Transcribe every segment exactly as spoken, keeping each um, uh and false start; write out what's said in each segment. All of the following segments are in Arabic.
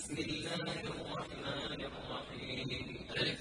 بسم الله الرحمن الرحيم. ألف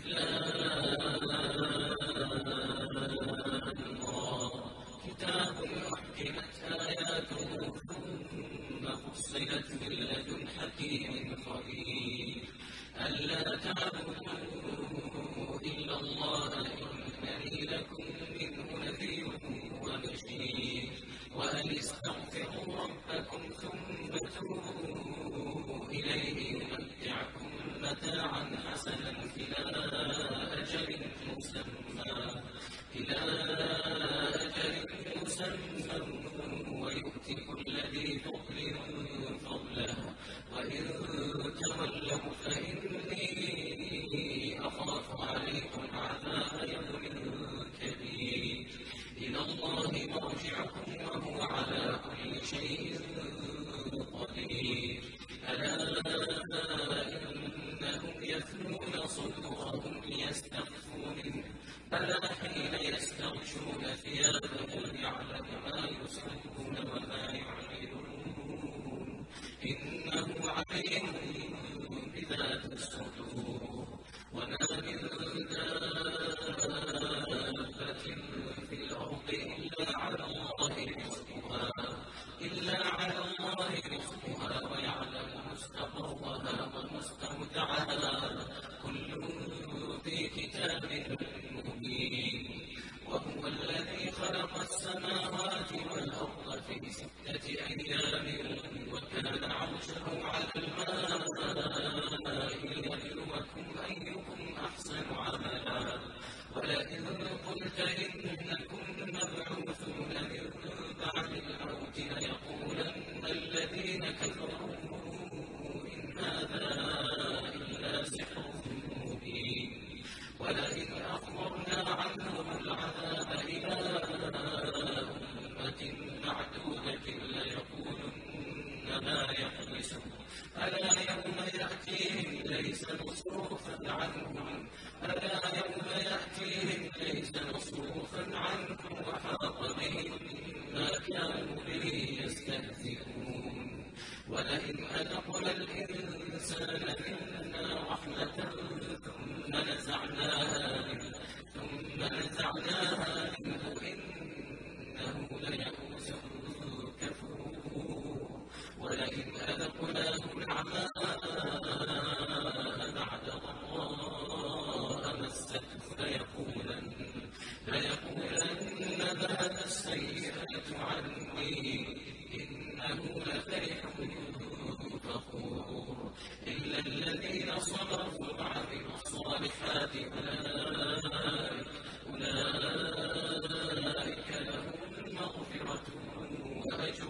الله كتاب أحكمت آياته ثم فصلت من لدن حكيم خبير ألا تعبدوا إلا الله إنني لكم منه نذير وبشير وأن استغفروا ربكم ثم توبوا إليه يمتعكم متاعا حسنا إلى أجل مسمى إلى أجل مسمى ويؤتي كل ذي فضل فضله وإن تولوا فإني أخاف عليكم عذاب يوم كبير إلى الله مرجعكم وهو على كل شيء قدير ألا إنهم يثنون صدورهم ليستخفوا منه ألا حين يستغشون ثيابهم يعلم ما يسرون وما يعلنون إنه عليم بذات الصدور وما من دابة في الأرض إلا على الله رزقها إلا على الله رزقها ويعلم مستقرها ومستودعها كل في كتاب مبين وهو الذي خلق السماوات والأرض في ستة أيام وكان عرشه على الماء ليبلوكم أيكم أحسن عملا ولئن قلت إنكم مبعوثون من بعد الموت ليقولن الذين كفروا إن هذا إلا سحر مبين ولئن أخرنا عنهم العذاب إلى أمة معدودة ليقولن ما يحبسه ألا يوم يأتيهم ليس مصروفا عنهم ألا يوم يأتيهم ليس مصروفا عنهم وحاق بهم ما كانوا به يستهزئون ولئن أذقنا الإنسان منا رحمة ثم نزعناها منه ثم نزعناها منه إنه ليئوس كفور ولئن أذقناه نعماء بعد ضراء مسته ليقولن ليقولن ذهب السيئات عني إنه لفرح فخور إلا الذين صبروا وعملوا الصالحات أولئك أولئك لهم مغفرة وأجر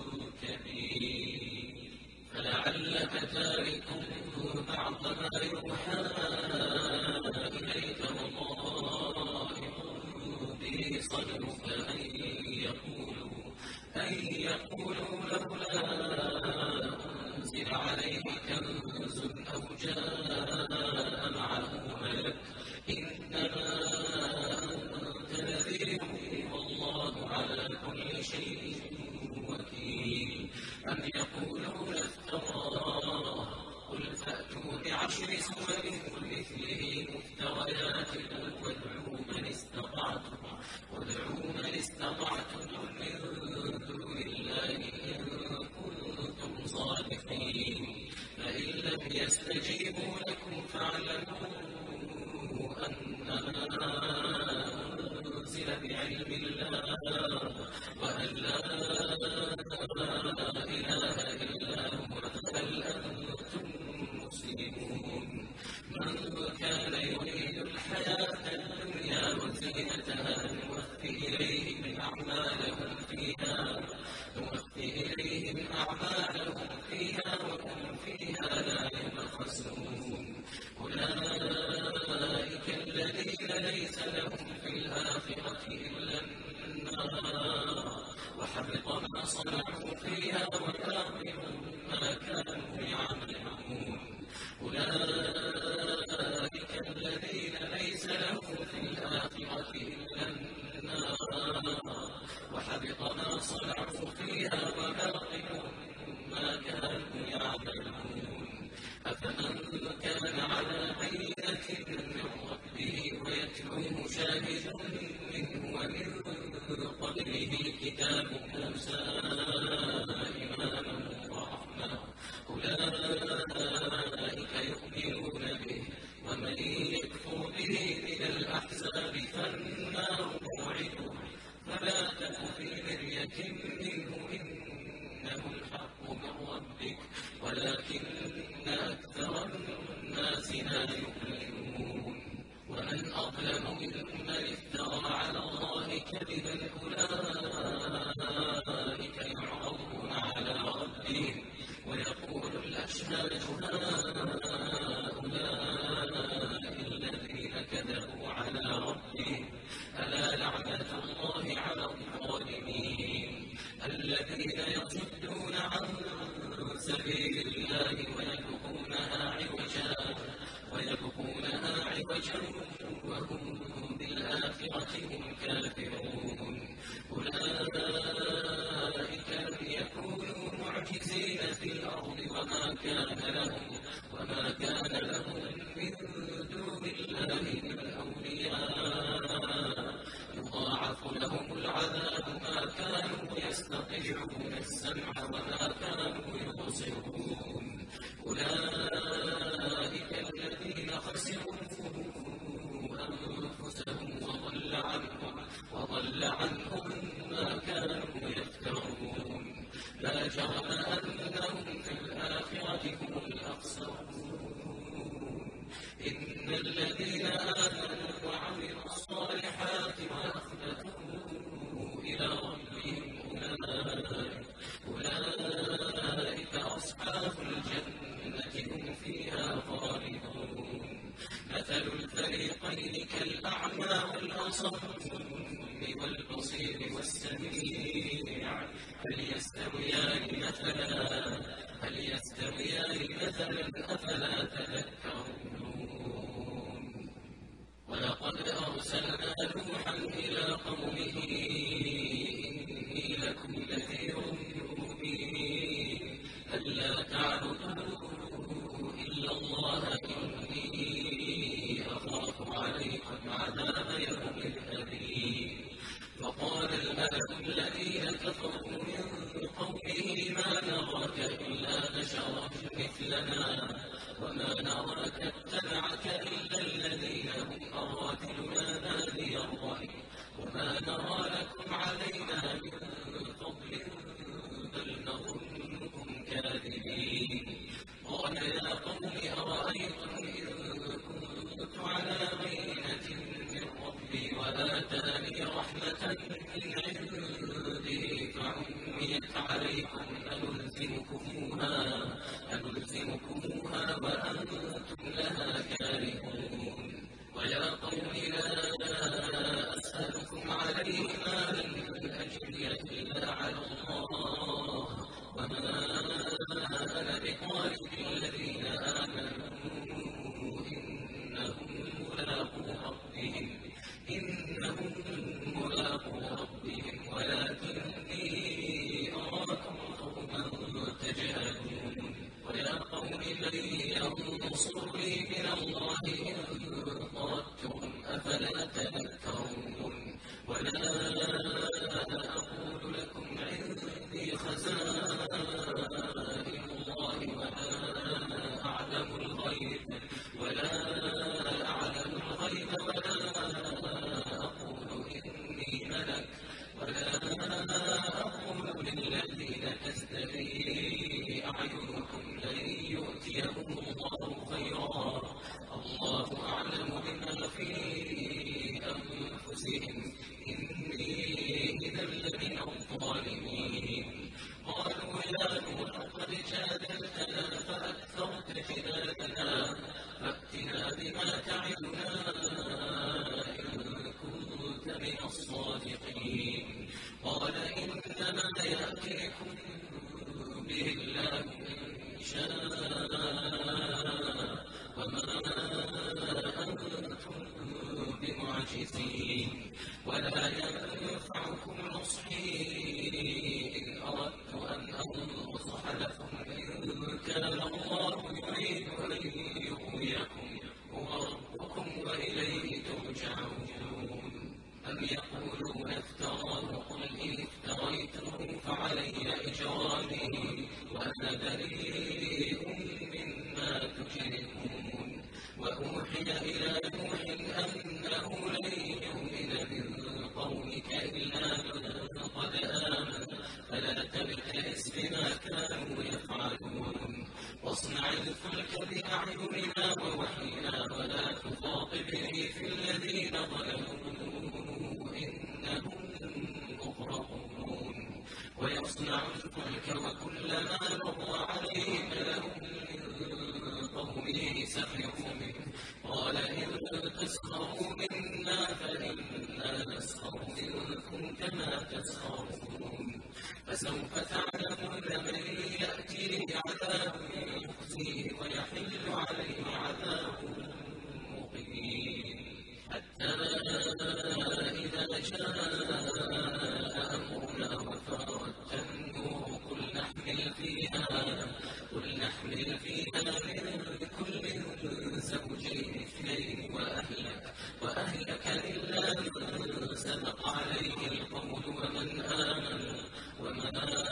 كبير فلعلك تارك بعض ما يوحى إليك وضائق به صدرك أن يقولوا أن يقولوا لولا أنزل عليه كنز أو جاء معه ملك إنما أنت نذير والله على كل شيء وكيل أم يقولون افتراه قل فأتوا بعشر سور مثله مفتريات وادعوا من استطعتم وادعوا من استطعتم من دون الله إن كنتم صادقين فإن لم يستجيبوا لكم فاعلموا أنما أنزل بعلم الله وأن لا إله إلا هو هل أنتم مسلمون من كان يريد الحياة الدنيا وزينتها نوفي إليهم أعمالهم فيها نوفي إليهم أعمالهم فيها وهم فيها لا يبخسون أولئك الذين ليس لهم في الآخرة إلا النار وحبط ما صنعوا يكفر به من الأحزاب فالنار موعده فلا تك في مرية منه إنه الحق من ربك ولكن أكثر الناس لا يؤمنون ومن أظلم ممن افترى على الله كذبا أولئك يعرضون على ربهم ويقول الأشهاد هؤلاء الذين كذبوا على ربهم ألا لعنة الله على الظالمين الذين يصدون عن سبيل الله ويبغونها عوجا ويبغونها عوجا وهم بالآخرة هم كافرون أولئك لم يكونوا معجزين في الأرض وما كان لهم وما كان لهم من دون الله من أولياء يضاعف لهم العذاب ما كانوا يستطيعون السمع وما كانوا يبصرون أولئك الذين خسروا أنفسهم وضل عنهم وضل عنهم ما كانوا يفترون لا جرم أنهم في الآخرة هم الأخسرون إن الذين آمنوا وعملوا الصالحات وأخبتوا إلى ربهم أولئك أولئك أصحاب الجنة هم فيها خالدون مثل الفريقين كالأعمى والأصم والبصير والسميع هل يستويان مثلا هل يستويان مثلا أفلا تذكرون ولقد أرسلنا نوحا إلى قومه إني لكم نذير مبين ألا تعبدوا إلا الله إني أخاف عليكم عذاب يوم أليم فقال الملأ الذين كفروا من قومه ما نراك إلا بشرا مثلنا وما نراك اتبعك إلا الذين هم أراذلنا بادي الرأي وما نرى لكم علينا من فضل بل نظنكم كاذبين قال يا قوم أرأيتم إن كنت على بينة من ربي وآتاني رحمة من عنده فعميت عليكم أنلزمكموها أنلزمكموها وأنتم لها كارهون ويا قوم لا أسألكم عليه مالا إن أجري إلا على الله وما أنا بطارد الذين آمنوا إنهم ملاقو ربهم إنهم ملاقو ربهم ولكني أراكم قوما تجهلون ويا قوم من ينصرني من الله إن طردتهم أفلا تذكرون ولا أقول لكم عندي خزائن الله ولا أعلم الغيب ولا أعلم الغيب ولا أقول إني ملك ولا أقول للذين تزدري أعينكم لن يؤتيهم الله خيرا الله أعلم بما في أنفسهم إني إذا لمن واصنع الفلك بأعيننا ووحينا ولا تخاطبني في الذين ظلموا إنهم مغرقون ويصنع الفلك وكلما مر عليه ملأ من قومه سخروا منه قال إن تسخروا منا فإنا نسخر منكم كما تسخرون فسوف تعلمون من يأتيه عذاب يخزيه ويحل عليه عذاب مقيم حتى إذا جاء أمرنا وفارت النور قل نحمل فيها قل نحمل فيها من كل زوجين اثنين وأهلك وأهلك إلا من سبق عليه القول ومن آمن وما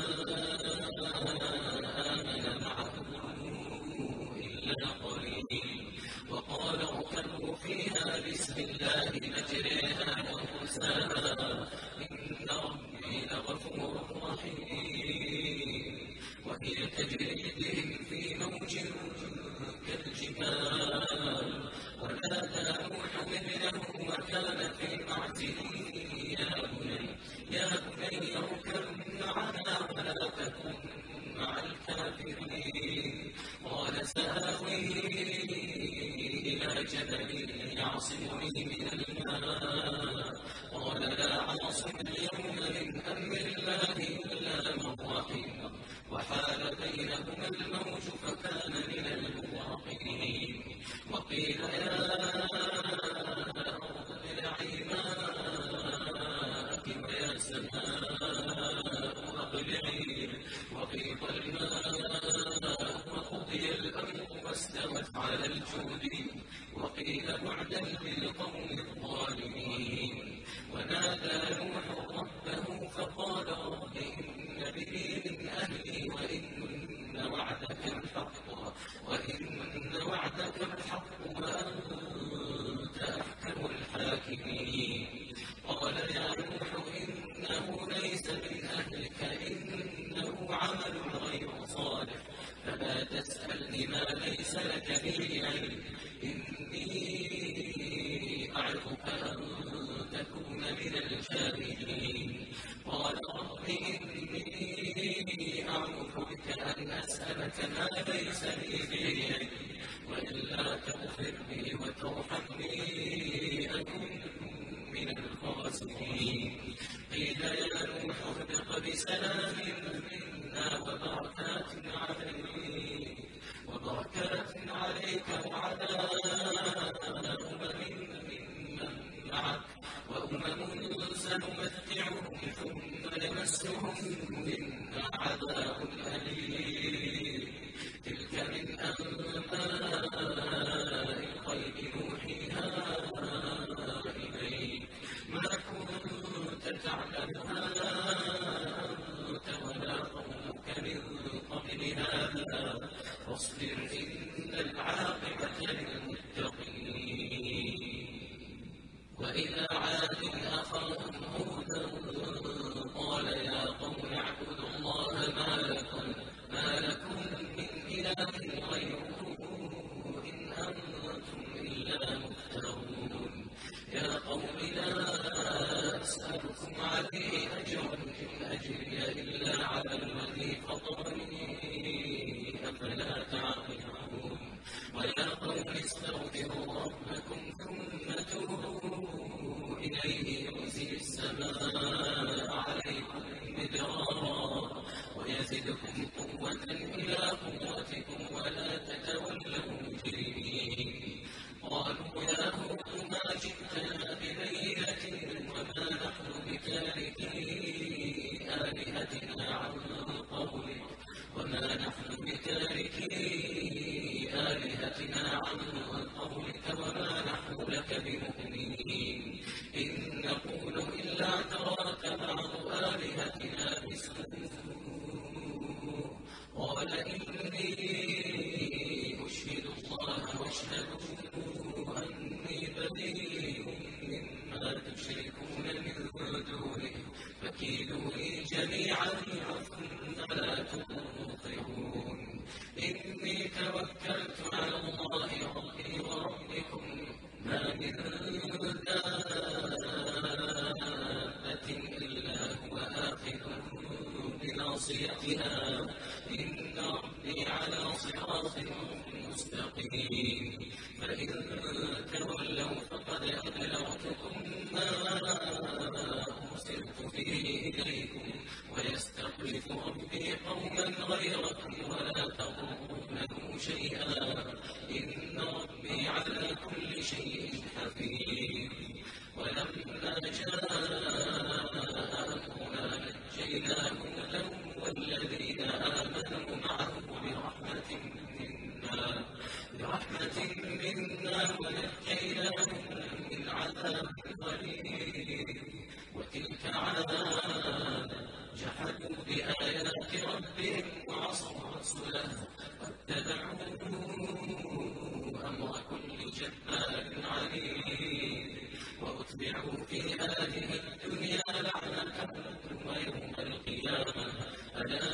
آمن معه إلا قليل وقال اركبوا فيها بسم الله مجريها ومرساها إن ربي لغفور رحيم وهي تجري بهم في موج كالجبال ونادى نوح ابنه وكان في معزل يا بني يا بني اركب معنا ولا تكن مع الكافرين قال سآوي إلى جبل يعصمني من الماء قال لا عاصم اليوم من أمر الله إلا من رحم وحال بينهما الموج فكان من المغرقين وقيل يا أرض ابلعي ماءك ويا سماء أقلعي وغيض الماء وقضي الأمر واستوت على الجود وقيل بعدا للقوم الظالمين ونادى نوح ربه فقال رب إن ابني من أهلي وإن وعدك الحق وإن وعدك الحق وأنت أحكم الحاكمين قال يا نوح إنه ليس من أهلك إنه عمل غير صالح فلا تسألني ما ليس لك به علم إني أعظك أن تكون من الجاهلين قال رب إني أعوذ بك أن أسألك ما ليس لي به علم وإلا تغفر لي وترحمني أكن من الخاسرين قيل يا نوح اهبط بسلام منا وبركات عليك وبركات عليك وعلى أمم ممن معك وأمم سنمتعهم ثم نمسهم منا عذاب أليم تلك من أنباء الغيب نوحيها إليك ما كنت تعلمها أنت ولا قومك من قبل هذا فاصبر إن العاقبة للمتقين وإلى عاد أخاهم هودا قال يا قوم اعبدوا الله ما لكم ما لكم من إله غيره إن أنتم إلا مفترون يا قوم لا أسألكم عليه أجرا إن أجري إلا على الذي فطرني أفلا تعقلون ويا قوم استغفروا ربكم ثم توبوا إليه يرسل السماء عليكم مدرارا ويزدكم قوة إلى قوتكم ولا تتولوا مجرمين قالوا يا هود ما جئتنا ببينة وما نحن بتاركي آلهتنا عن قولك وما نحن بتاركي آلهتنا عن قولك وما نحن لك بمؤمنين إن نقول إلا اعتراك بعض آلهتنا بسوء قال إني أشهد الله واشهدوا أني بريء مما تشركون من دونه فكيدوني جميعا ثم لا تنظرون إني توكلت على الله ربي وربكم ما من دابة إلا هو آخذ بناصيتها إن ربي على صراط مستقيم فإن تولوا فقد أبلغتكم ما أرسلت به إليكم ويستخلف ربي قوما غيركم ولا تضرونه شيئا إن ربي على كل شيء حفيظ ولما جاء أمرنا نجينا هودا والذين آمنوا معه برحمة منا برحمة منا ونجيناهم من عذاب غليظ وتلك عاد جحدوا بآيات ربهم وعصوا رسله واتبعوا أمر كل جبار عنيد وأتبعوا في هذه الدنيا لعنة ويوم القيامة ألا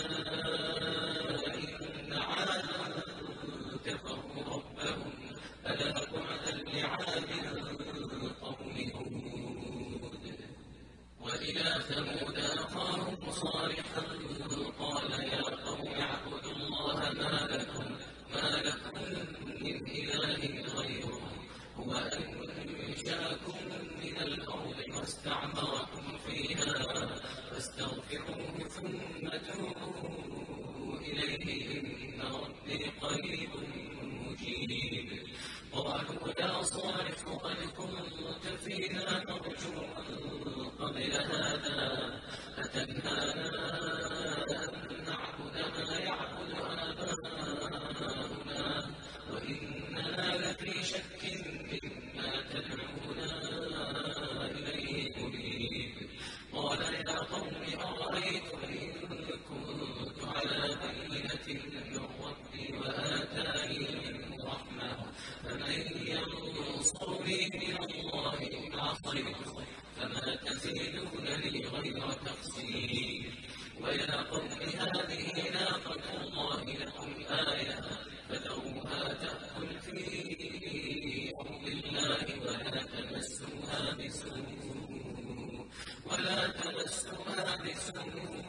إن عادا كفروا ربهم ألا بعدا لعاد قوم هود وإلى ثمود أخاهم صالحا قال يا قوم اعبدوا الله ما لكم ما لكم من إله غيره هو أنشأكم من الأرض واستعمركم فيها فاستغفروه ثم توبوا إليه إن ربي قريب مجيب قالوا يا صالح قد كنت فينا مرجوا قبل هذا أتنهانا أن نعبد ما يعبد آباؤنا وإننا لفي شك مما تدعونا إليه مريب قال يا قوم أرأيتم إن كنت على بينة من ربي وآتاني منه رحمة فمن ينصرني من الله إن عصيت فما تزيدونني غير تخسير ويا قوم هذه ناقة الله لكم آية فذروها تأكل في أرض الله ولا تمسوها بسوء ولا تمسوها بسوء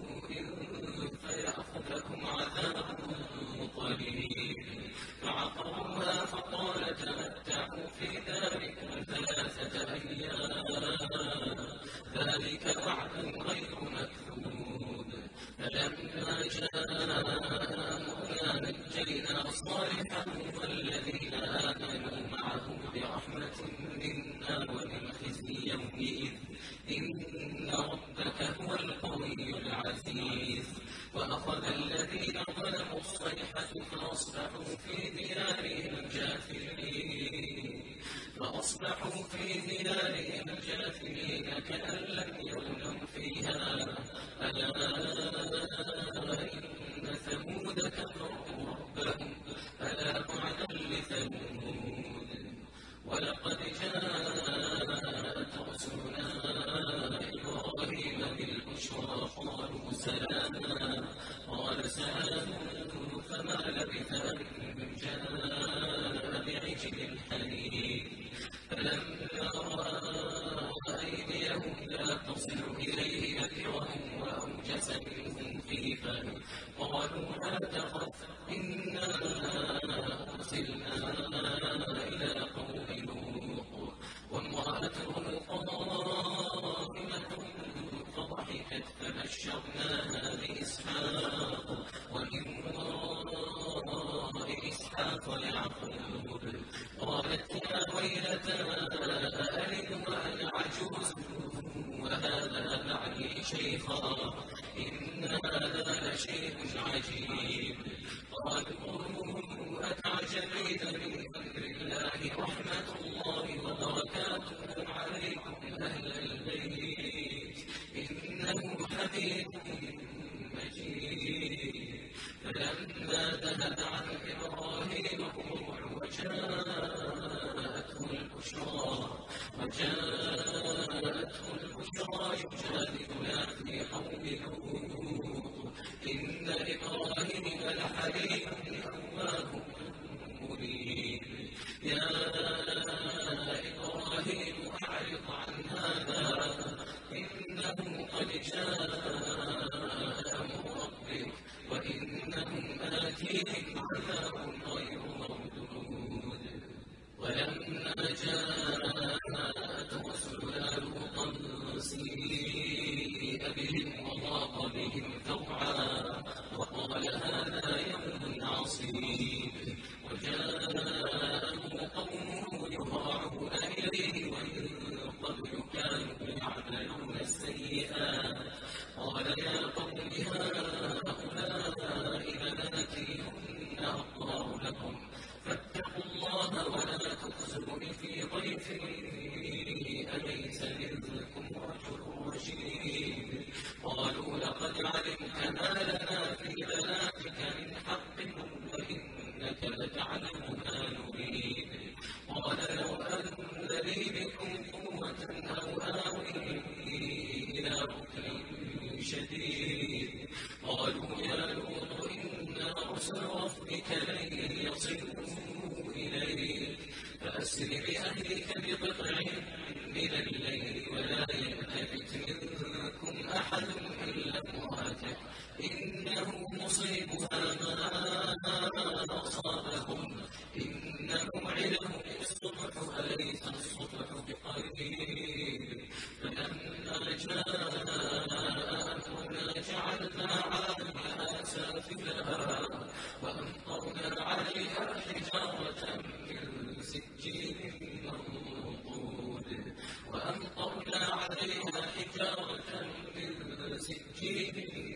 فيأخذكم عذاب قريب فعقروها فقال تمتعوا في داركم ثلاثة أيام ذلك وعد غير مكذوب فلما جاء أمرنا نجينا صالحا والذين آمنوا معه برحمة منا ومن خزي يومئذ إن ربك هو القوي العزيز وأخذ الذين ظلموا الصيحة فأصبحوا في ديارهم جاثمين فأصبحوا في ديارهم جاثمين كأن لم يغنوا فيها ألا إن ثمود كفروا ربهم ألا بعدا لثمود ولقد جاءت رسلنا إبراهيم بالبشرى قالوا سلاما قال سلام فما لبث أن جاء بعجل حنيذ فلما رأى أيديهم لا تصل إليه نكرهم وأوجس منهم خيفة قالوا لا تخف إنا أرسلنا إلى قوم لوط وامرأته قائمة فضحكت فبشرناها بإسحاق ومن وراء إسحاق يعقوب قالت يا ويلتى أألد وأنا عجوز وهذا بعلي شيخا إن هذا لشيء عجيب قالوا أتعجبين من أمر الله رحمة الله وبركاته عليكم أهل البيت إنه حميد مجيد فلما ذهب عن إبراهيم الروع وجاءته البشرى وجاءته البشرى يجادلنا في قوم لوط إن إبراهيم لحليم أواه ولما جاءت رسلنا لوطا سيء بهم وضاق بهم ذرعا وقال هذا يوم عصيب وجاءه قومه يهرعون إليه ومن قبل كانوا يعملون السيئات قال يا قوم هؤلاء بناتي هن أطهر لكم فاتقوا الله ولا تخزون في ضيفي أليس منكم رجل رشيد قالوا لقد علمت ما لنا في بناتك من حق وإنك لتعلم ما نريد قال لو أن لي بكم قوة أو آوي إلى ركن شديد قالوا يا لوط إنا رسل ربك لن يصلوا إليك فأسر بأهلك بقطع من الليل ولا يلتفت منكم أحد إلا امرأتك إنه مصيبها ما أصابهم إن موعدهم الصبح أليس الصبح بقريب فلما جاء أمرنا جعلنا عاليها سافلها وأمطرنا عليها حجارة من سجيل منضود وأمطرنا عليها حجارة من سجيل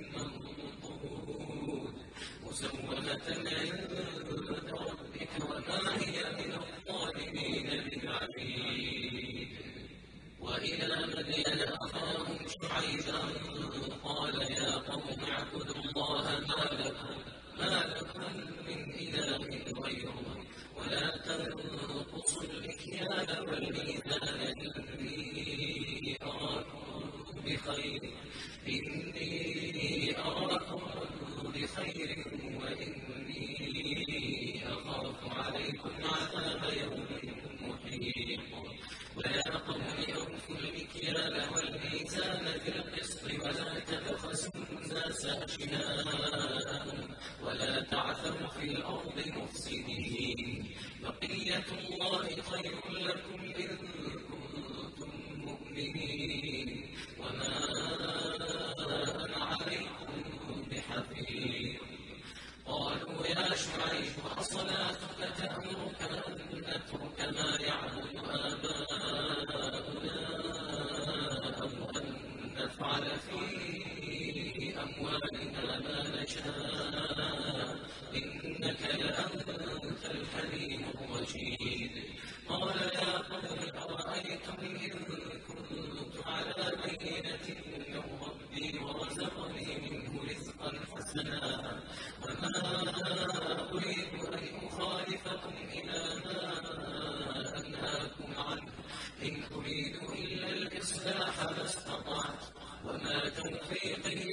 منضود مسومة عند ربك وما هي من الظالمين ببعيد وإلى مدين أخاهم شعيبا قال يا قوم اعبدوا الله ما لكم ما لكم من إله غيره ولا تنقصوا المكيال والميزان إني أراكم بخير إني أراكم بخير وإني أخاف عليكم عذاب يوم محيط ويا قوم أوفوا المكيال والميزان بالقسط ولا تبخسوا الناس أشياءهم ولا تعثوا في الأرض مفسدين بقية الله خير لكم إن كنتم مؤمنين وما أنا عليكم بحفيظ قالوا يا شعيب أصلاتك تأمرك أن نترك ما يعبد آباؤنا أو أن نفعل في أموالنا ما نشاء إنك لأنت الحليم الرشيد قال يا قوم أرأيتم إن كنت على بينة من ربي ورزقني منه رزقا حسنا وما أريد أن أخالفكم إلى ما أنهاكم عنه إن أريد إلا الإصلاح ما استطعت وما توفيقي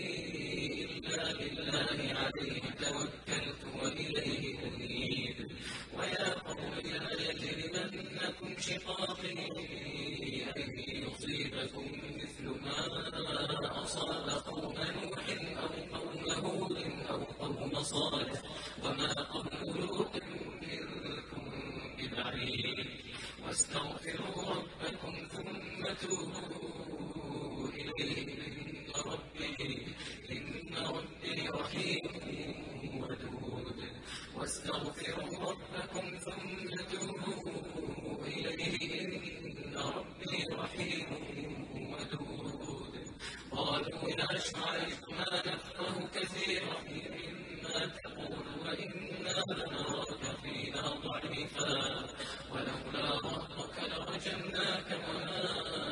إلا بالله عليه توكلت وإليه أنيب ويا قوم لا يجرمنكم شقاقي أن يصيبكم مثل ما أصاب قوم نوح أو قوم هود أو قوم صالح وما قوم لوط منكم ببعيد واستغفروا ربكم ثم توبوا إليه إن ربي إن ربي رحيم ودود واستغفروا ربكم ثم توبوا إليه إن ربي رحيم ودود قالوا يا شعيب ما نفقه كثيرا مما تقول وإنا لنراك فينا ضعيفا ولولا رهطك لرجمناك وما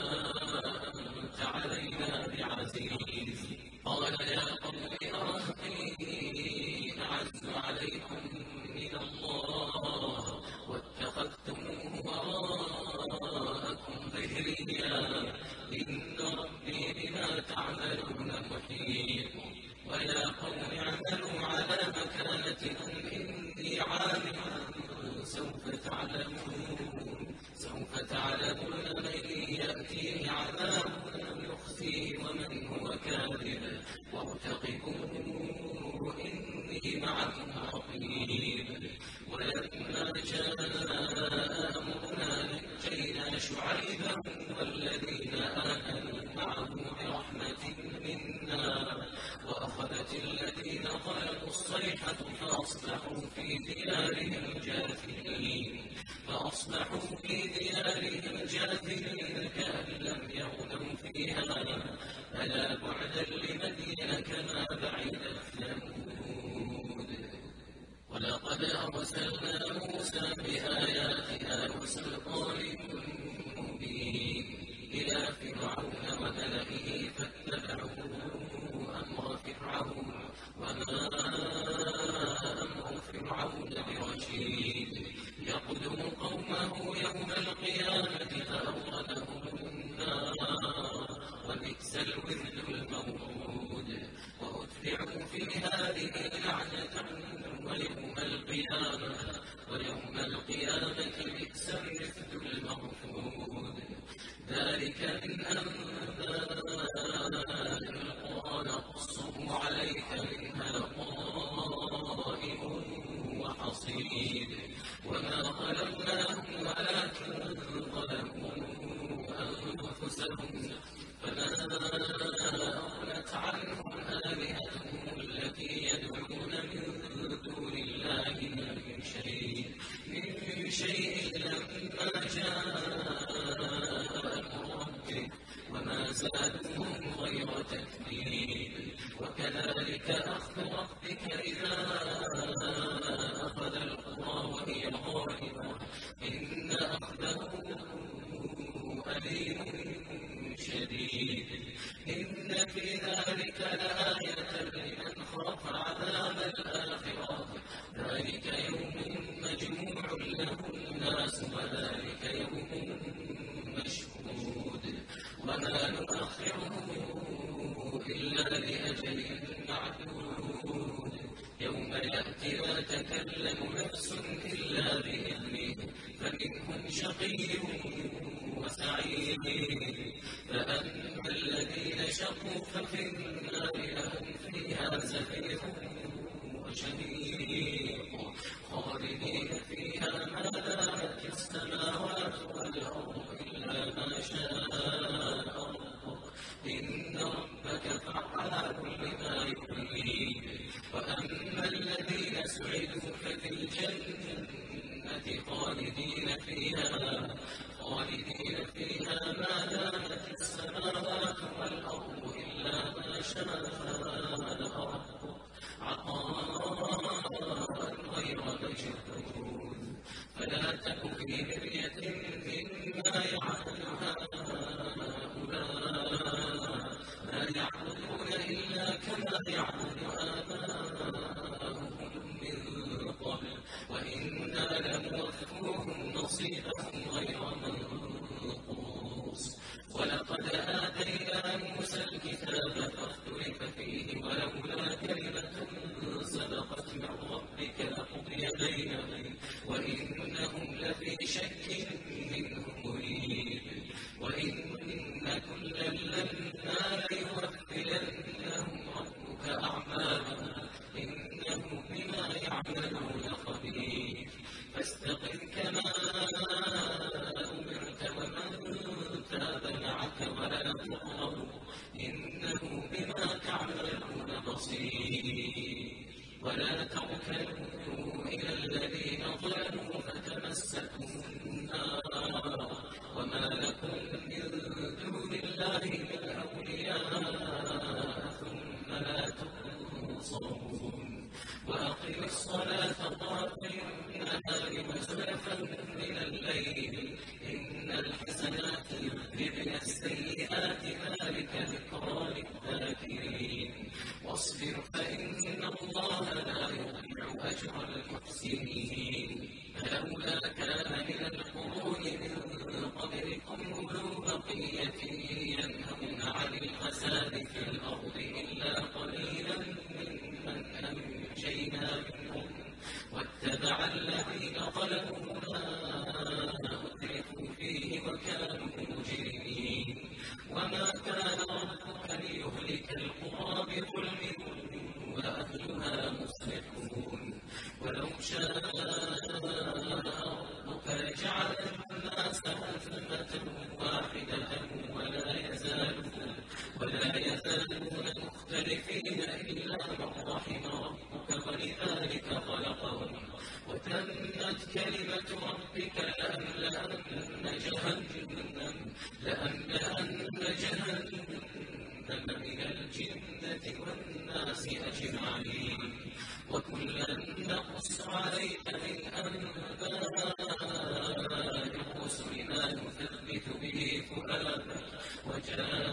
أنت علينا بعزيز قال يا قوم أرهطي أعز عليكم من الله واتخذتموه وراءكم ظهريا إن ربي بما تعملون محيط ويا قوم اعملوا على مكانتكم إني عامل سوف تعلمون سوف تعلمون من يأتيه عذاب يخزيه ومن هو كاذب وارتقبوا إني معكم رقيب ولما جاء ولقد أرسلنا موسى بآياتنا وسلطان مبين إلى فرعون وملئه فاتبعوا أمر فرعون وما أمر فرعون برشيد يقدم قومه يوم القيامة فأوردهم النار وبئس الورد المورود وأتبعوا في هذه لعنة ويوم القيامة ويوم القيامة بئس الرفد المرفود ذلك من أنباء القرى نقصه عليك منها قائم وحصيد وما ظلمناهم ولكن ظلموا أنفسهم فما أغنت عنهم آلهتهم التي يدعون من دون الله من شيء من شيء لما جاء أمر ربك وما زادوهم غير تتبيب وكذلك أخذ ربك إذا أخذ القرى وهي ظالمة إن أخذه أليم شديد إن في ذلك لآية لمن خاف عذاب الآخرة ذلك يوم مجموع له الناس وذلك يوم مشهود وما نؤخره إلا لأجل معدود يوم يأتي لا تكلم نفس إلا بإذنه فمنهم شقي وسعيد فأما الذين شقوا ففي النار لهم فيها زفير وشهيق خالدين فيها ما دامت السماوات والأرض إلا ما شاء ربك إن ربك فعال لما يريد وأما الذين سعدوا ففي الجنة خالدين فيها خالدين فيها ما دامت السماوات والأرض إلا ما شاء ربك عطاء غير مجدود فلا تك في مرية مما يعبد هؤلاء ما يعبدون إلا كما يعبد آباؤهم من قبل وإنا لموفوهم نصيبهم غير منقوص ولقد آتينا موسى الكتاب فاختلف فيه ولولا كلمة سبقت من ربك لقضي بينهم وإنهم لفي شك منه مريب وإن كلا لما ليوفينهم ربك أعمالهم إنه بما يعملون خبير فاستقم كما أمرت ومن تاب معك ولا تطغوا إنه بما تعملون بصير ولا تركنوا إلى الذين ظلموا فتمسكوا النار وما لكم من دون الله من أولياء ثم لا تنصرون وأقم الصلاة طرفي النهار وزلفا من الليل إن الحسنات يذهبن السيئات ذلك ذكرى للذاكرين واصبر فإن الله لا يضيع أجر المحسنين فلولا كان من القرون من قبلكم أولو بقية ينهون عن الفساد في الأرض إلا قليلا ممن أنجينا منهم واتبع الذين ظلموا ما أترفوا فيه وكانوا مجرمين وما كان ربك ليهلك القرى بظلم وأهلها مصلحون ولو شاء ربك لجعل الناس أمة واحدة ولا يزالون ولا يزالون مختلفين إلا من رحم ربك ولذلك خلقهم وتمت كلمة ربك لأملأن جهنم لأملأن جهنم من الجنة والناس أجمعين وكلا نقص عليك من أنباء الرسل ما نثبت به فؤادك وجاء